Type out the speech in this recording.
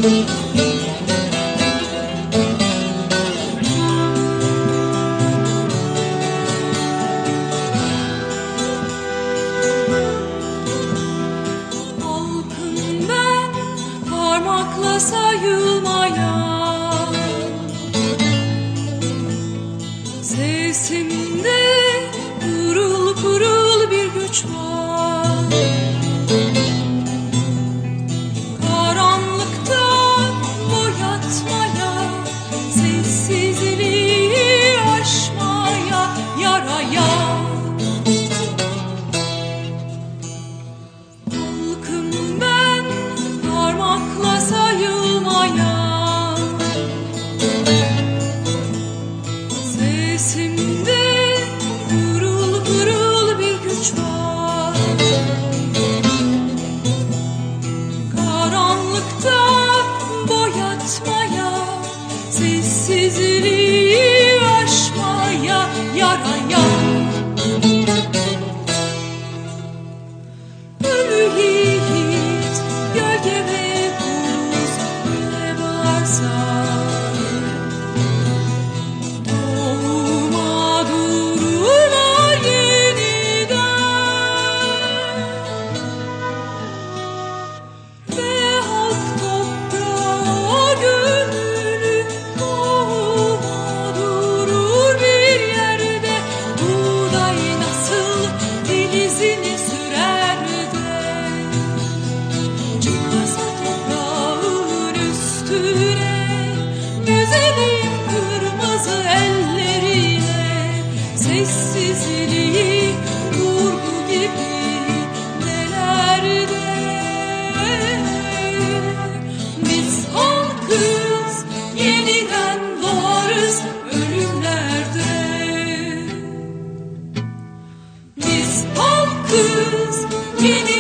sayılmayan sesimde pırıl pırıl bir güç var. Karanlıkta boyatmaya, sessizliği aşmaya, yaraya. Halkım ben, parmakla sayılmayan, sesimde pırıl pırıl bir güç var. Karanlıkta boyatmaya, sessizliği aşmaya, yaraya. Ölü yiğit, gölge ve buz ne varsa, doğuma dururlar yeniden. Ve halk toprağa gömülü, doğuma durur bir yerde. Buğday nasıl filizini sürer de, çıkarsa toprağın üstüne, güzelim kırmızı elleriyle, sessizliği vurgu gibi nelerde. Biz halkız, yeniden doğarız ölümlerde. Biz halkız, yeniden